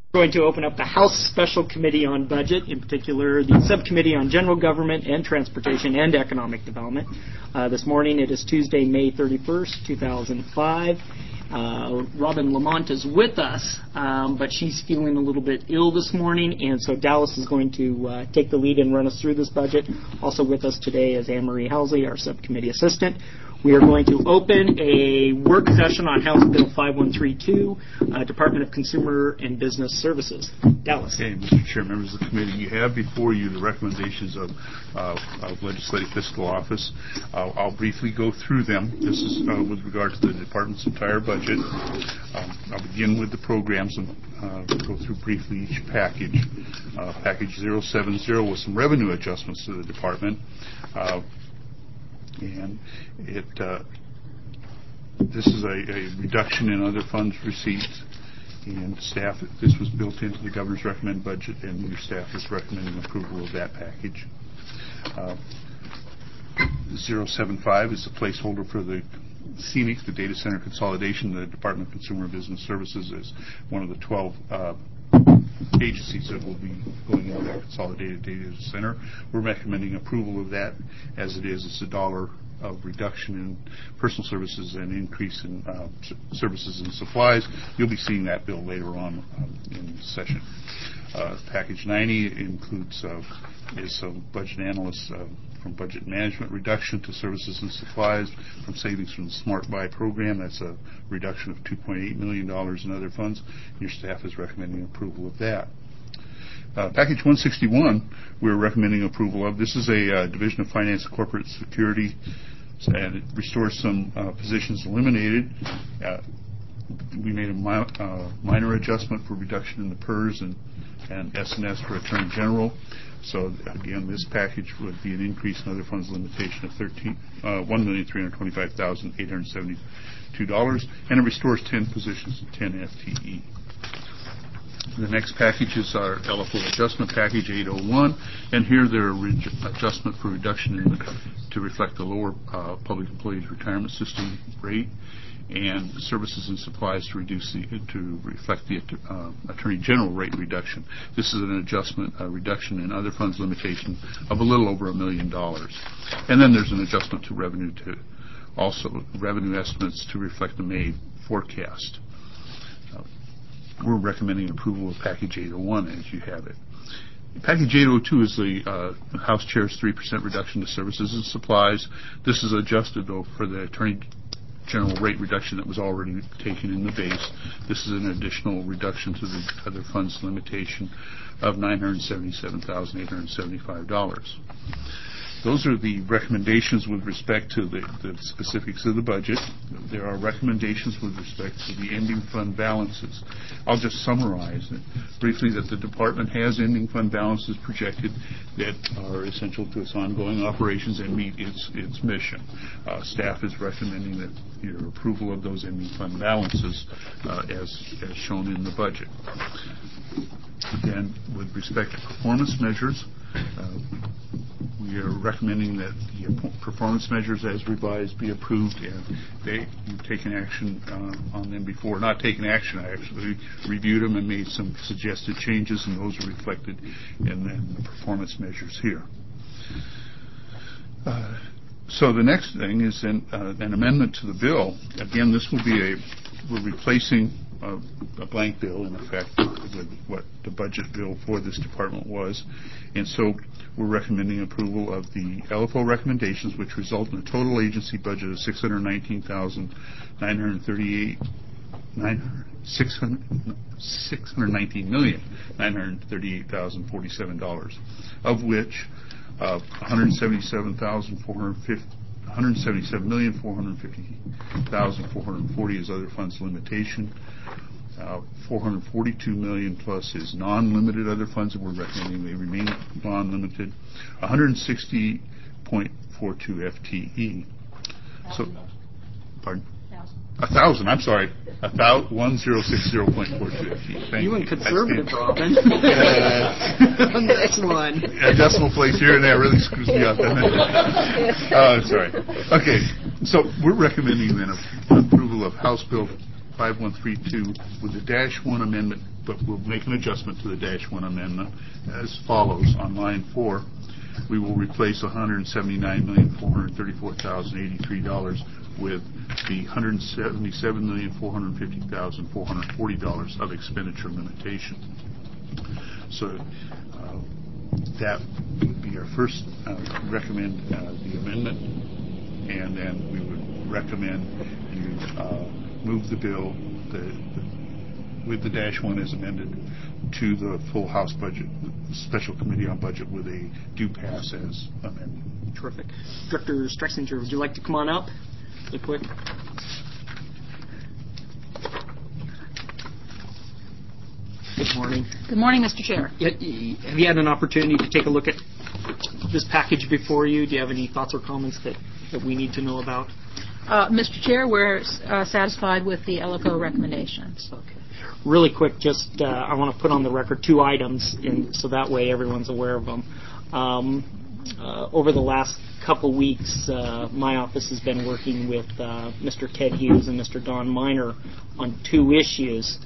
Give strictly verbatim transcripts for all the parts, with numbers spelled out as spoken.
Going to open up the House Special Committee on Budget, in particular the Subcommittee on General Government and Transportation and Economic Development. Uh, this morning it is Tuesday, May thirty-first, two thousand five. Uh, Robin Lamont is with us, um, but she's feeling a little bit ill this morning, and so Dallas is going to uh, take the lead and run us through this budget. Also with us today is Anne Marie Housley, our subcommittee assistant. We are going to open a work session on House Bill five one three two, uh, Department of Consumer and Business Services. Dallas. Okay, Mister Chair, members of the committee, you have before you the recommendations of, uh, of Legislative Fiscal Office. Uh, I'll briefly go through them. This is uh, with regard to the department's entire budget. Um, I'll begin with the programs and uh, go through briefly each package. Uh, package zero seven zero with some revenue adjustments to the department. Uh, And it uh, this is a, a reduction in other funds receipts, and staff. This was built into the governor's recommended budget, and your staff is recommending approval of that package. Uh, zero seven five is the placeholder for the C N I C, the data center consolidation. The Department of Consumer and Business Services is one of the twelve uh, agencies that will be going into that consolidated data center. We're recommending approval of that as it is. It's a dollar of reduction in personal services and increase in uh, services and supplies. You'll be seeing that bill later on um, in the session. Uh, package ninety includes uh, is some budget analysts uh, from budget management reduction to services and supplies from savings from the Smart Buy program. That's a reduction of two point eight million dollars in other funds. Your staff is recommending approval of that. Uh, package one sixty-one, we're recommending approval of. This is a uh, Division of Finance and Corporate Security, and it restores some uh, positions eliminated. Uh, we made a mi- uh, minor adjustment for reduction in the P E R S and, and S and S for Attorney General. So again, this package would be an increase in other funds limitation of uh, one million three hundred twenty-five thousand eight hundred seventy-two dollars, and it restores ten positions and ten F T E. The next package is our L F O adjustment package eight oh one, and here there are re- adjustment for reduction in the, to reflect the lower uh, public employees retirement system rate, and services and supplies to reduce the to reflect the uh, Attorney General rate reduction. This is an adjustment, a reduction in other funds limitation of a little over a million dollars. And then there's an adjustment to revenue to also revenue estimates to reflect the May forecast. Uh, we're recommending approval of package eight oh one as you have it. Package eight oh two is the uh, House Chair's three percent reduction to services and supplies. This is adjusted, though, for the Attorney General rate reduction that was already taken in the base. This is an additional reduction to the other funds limitation of nine hundred seventy-seven thousand eight hundred seventy-five dollars. Those are the recommendations with respect to the, the specifics of the budget. There are recommendations with respect to the ending fund balances. I'll just summarize it briefly that the department has ending fund balances projected that are essential to its ongoing operations and meet its its mission. Uh, staff is recommending that your approval of those ending fund balances uh, as, as shown in the budget. And with respect to performance measures, uh, we are recommending that the performance measures as revised be approved, and they, you've taken action uh, on them before. Not taken action, I actually reviewed them and made some suggested changes, and those are reflected in, in the performance measures here. Uh, so the next thing is an, uh, an amendment to the bill. Again, this will be a, we're replacing Uh, a blank bill, in effect, with what the budget bill for this department was. And so we're recommending approval of the L F O recommendations, which result in a total agency budget of six hundred nineteen thousand nine hundred thirty-eight six hundred nineteen million nine hundred thirty-eight thousand forty-seven dollars, of which uh, one hundred seventy-seven thousand four hundred fifty one hundred seventy-seven million four hundred fifty thousand four hundred forty is other funds limitation. Uh, four hundred forty-two million dollars plus is non-limited other funds, and we're recommending they remain non-limited. one hundred sixty point four two F T E. So, pardon? A thousand. I'm sorry. A thousand one zero six zero point four two F T E. Thank you. You and conservative, Robin. On the next one. A decimal place here and there really screws me up, doesn't it? Uh, sorry. Okay. So we're recommending then approval of House Bill five one three two with the dash one amendment but we'll make an adjustment to the dash one amendment as follows. On line four, we will replace one hundred seventy-nine million four hundred thirty-four thousand eighty-three dollars with the one hundred seventy-seven million four hundred fifty thousand four hundred forty dollars of expenditure limitation. So uh, that would be our first uh, recommend uh, the amendment, and then we would recommend you uh, move the bill the, the, with the dash one as amended to the full House budget, the Special Committee on Budget with a do pass as amended. Terrific. Director Strexinger, would you like to come on up really quick? Good morning. Good morning, Mister Chair. Have you had an opportunity to take a look at this package before you? Do you have any thoughts or comments that, that we need to know about? Uh, Mister Chair, we're uh, satisfied with the L F O recommendations. Okay. Really quick, just uh, I want to put on the record two items, in, so that way everyone's aware of them. Um, uh, over the last couple weeks, uh, my office has been working with uh, Mister Ted Hughes and Mister Don Miner on two issues.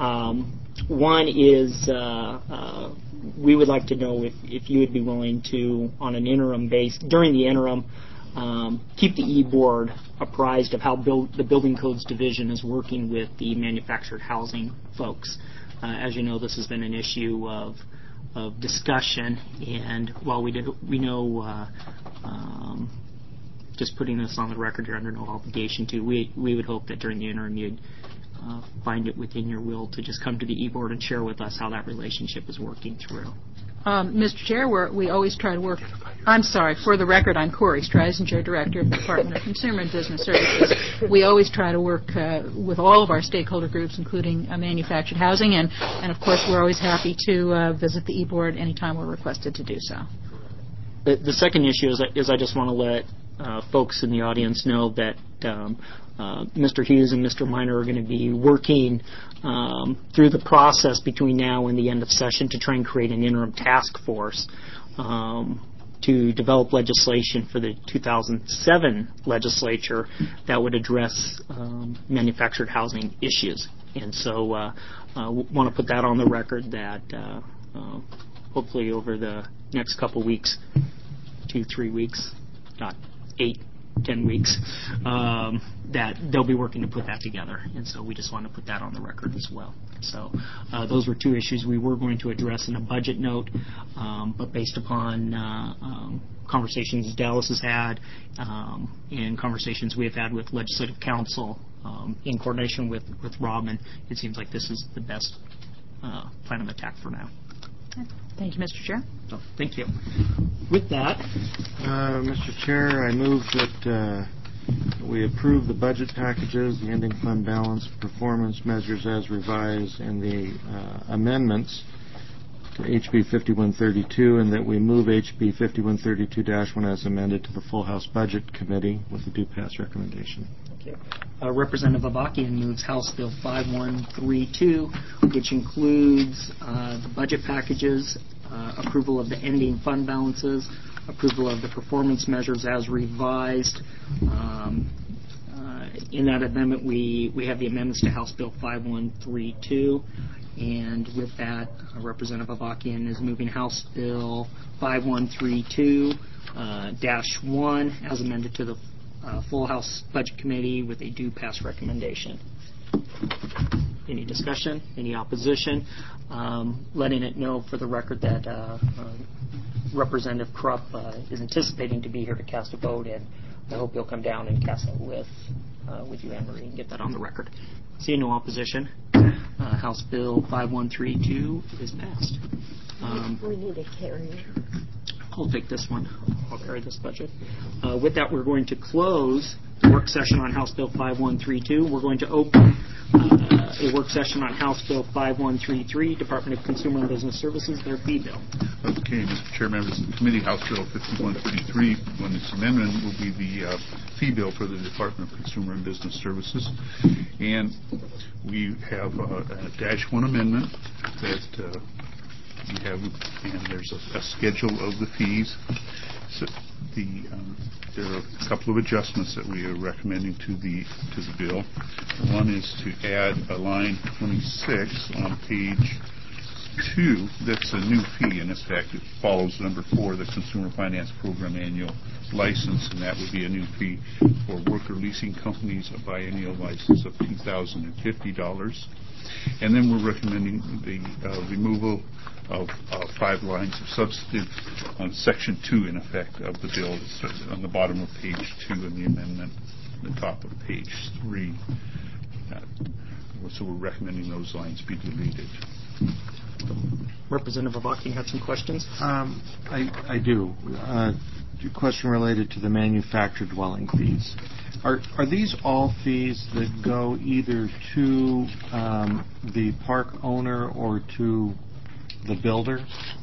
Um, one is uh, uh, we would like to know if, if you would be willing to, on an interim base, during the interim, um, keep the E-Board apprised of how build, the Building Codes Division is working with the manufactured housing folks. Uh, as you know, this has been an issue of of discussion, and while we did, we know, uh, um, just putting this on the record, you're under no obligation to. We we would hope that during the interim you'd uh, find it within your will to just come to the E-Board and share with us how that relationship is working through. Um, Mister Chair, we're, we always try to work. I'm sorry, for the record, I'm Corey Streisinger, Director of the Department of Consumer and Business Services. We always try to work uh, with all of our stakeholder groups, including uh, manufactured housing, and, and of course we're always happy to uh, visit the E-Board anytime we're requested to do so. The, the second issue is, is I just want to let uh, folks in the audience know that um, uh, Mister Hughes and Mister Miner are going to be working um, through the process between now and the end of session to try and create an interim task force um, to develop legislation for the two thousand seven legislature that would address um, manufactured housing issues. And so uh, uh, want to put that on the record that uh, uh, hopefully over the next couple weeks, two, three weeks, not eight, ten weeks, um, that they'll be working to put that together. And so we just want to put that on the record as well. So uh, those were two issues we were going to address in a budget note, um, but based upon uh, um, conversations Dallas has had um, and conversations we have had with Legislative Council um, in coordination with, with Robin, it seems like this is the best uh, plan of attack for now. Thank you, Mister Chair. So, thank you. With that, uh, Mister Chair, I move that uh, we approve the budget packages, the ending fund balance, performance measures as revised, and the uh, amendments to H B fifty-one thirty-two, and that we move H B fifty-one thirty-two dash one as amended to the Full House Budget Committee with a due pass recommendation. Thank you. Uh, Representative Avakian moves House Bill five one three two, which includes uh, the budget packages, uh, approval of the ending fund balances, approval of the performance measures as revised. Um, uh, in that amendment, we, we have the amendments to House Bill five one three two. And with that, uh, Representative Avakian is moving House Bill five one three two uh, dash one as amended to the uh, Full House Budget Committee with a due pass recommendation. Any discussion? Any opposition? Um, letting it know for the record that uh, uh, Representative Krupp uh, is anticipating to be here to cast a vote, and I hope he'll come down and cast it with uh, with you, Anne Marie, and get that on the record. Seeing no opposition, uh, House Bill five one three two is passed. Um, we need a carrier. I'll take this one. I'll carry this budget. Uh, with that, we're going to close the work session on House Bill five one three two. We're going to open uh, a work session on House Bill five one three three, Department of Consumer and Business Services, their fee bill. Okay, Mister Chair, members of the committee, House Bill fifty-one thirty-three, on this amendment, will be the uh, fee bill for the Department of Consumer and Business Services. And we have uh, a dash one amendment that uh, you have, and there's a, a schedule of the fees. So the um, there are a couple of adjustments that we are recommending to the to the bill. One is to add a line twenty-six on page two. That's a new fee. In effect, it follows number four, the Consumer Finance Program annual license, and that would be a new fee for worker leasing companies, a biennial license of two thousand fifty dollars. And then we're recommending the uh, removal of uh, five lines of substantive on section two, in effect, of the bill. It's on the bottom of page two in the amendment, the top of page three. Uh, so we're recommending those lines be deleted. Representative Avaki had some questions. Um, I, I do. Uh, a question related to the manufactured dwelling fees. Are are these all fees that go either to um, the park owner or to the builder?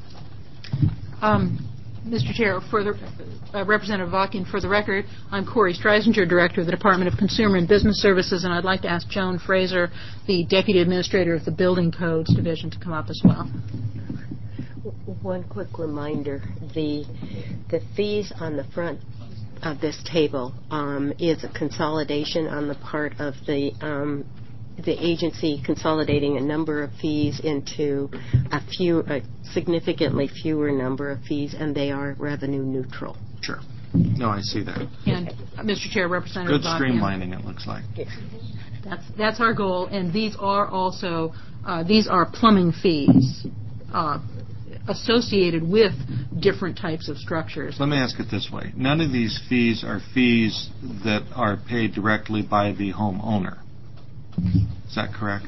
Um, Mister Chair, for the, uh, Representative Vakin, for the record, I'm Corey Streisinger, Director of the Department of Consumer and Business Services, and I'd like to ask Joan Fraser, the Deputy Administrator of the Building Codes Division, to come up as well. One quick reminder, the the fees on the front of this table um, is a consolidation on the part of the um, the agency consolidating a number of fees into a few, a significantly fewer number of fees, and they are revenue neutral. Sure. No, I see that. And, uh, Mister Chair, Representative Good Vakin, streamlining, it looks like. That's that's our goal, and these are also uh, these are plumbing fees uh, associated with different types of structures. Let me ask it this way. None of these fees are fees that are paid directly by the homeowner. Is that correct?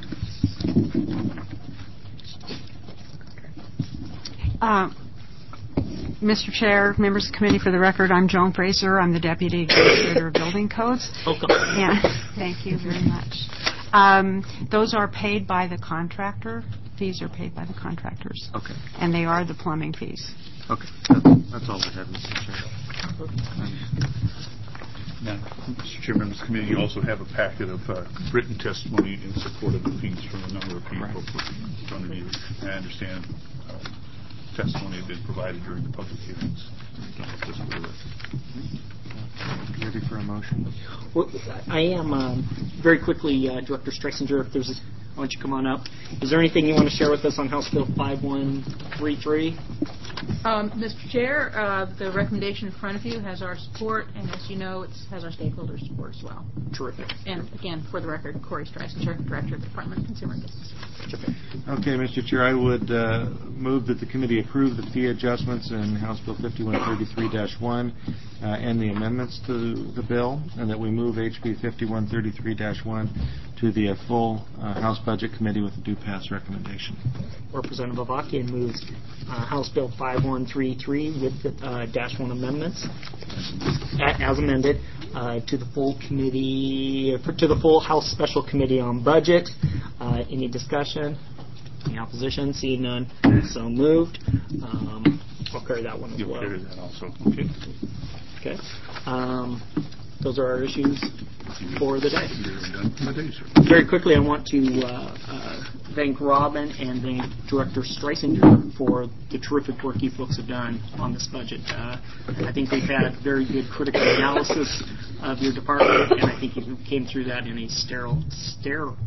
Uh, Mister Chair, members of the committee, for the record, I'm Joan Fraser. I'm the Deputy Administrator of Building Codes. Welcome. And thank you very much. Um, those are paid by the contractor. Fees are paid by the contractors. Okay. And they are the plumbing fees. Okay. That's, that's all I have, Mister Chair. Now, Mister Chair, members of the committee, you also have a packet of uh, written testimony in support of the fees from a number of people in front of you. And I understand uh, testimony had been provided during the public hearings. Just for the record. Ready for a motion? Well, I am um, very quickly, uh, Director Streisinger. If there's, a, why don't you come on up? Is there anything you want to share with us on House Bill five one three three? Um, Mister Chair, uh, the recommendation in front of you has our support, and as you know, it has our stakeholders' support as well. Terrific. And again, for the record, Corey Streisinger, Director of the Department of Consumer and Business. Okay, Mister Chair, I would uh, move that the committee approve the fee adjustments in House Bill fifty-one thirty-three dash one uh, and the amendments to the bill, and that we move H B fifty-one thirty-three dash one to the uh, full uh, House Budget Committee with a due pass recommendation. Representative Avakian moves uh, House Bill five one three three with the uh, dash one amendments a- as amended uh, to the full committee, to the full House Special Committee on Budget. Uh, any discussion? Any opposition? Seeing none, so moved. Um, I'll carry that one as You'll well. carry that also. Okay. Okay. Um, those are our issues for the day. You're done for the day, sir. Very quickly, I want to uh, uh, thank Robin and thank Director Streisinger for the terrific work you folks have done on this budget. Uh, I think we've had very good critical analysis of your department, and I think you came through that in a sterile, sterile,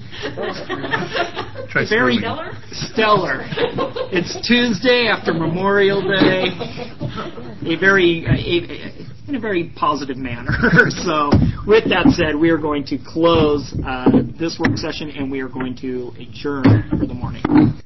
Try very spelling. stellar. It's Tuesday after Memorial Day. A very, uh, a, in a very positive manner. So, with that said, we are going to close uh, this work session and we are going to adjourn for the morning.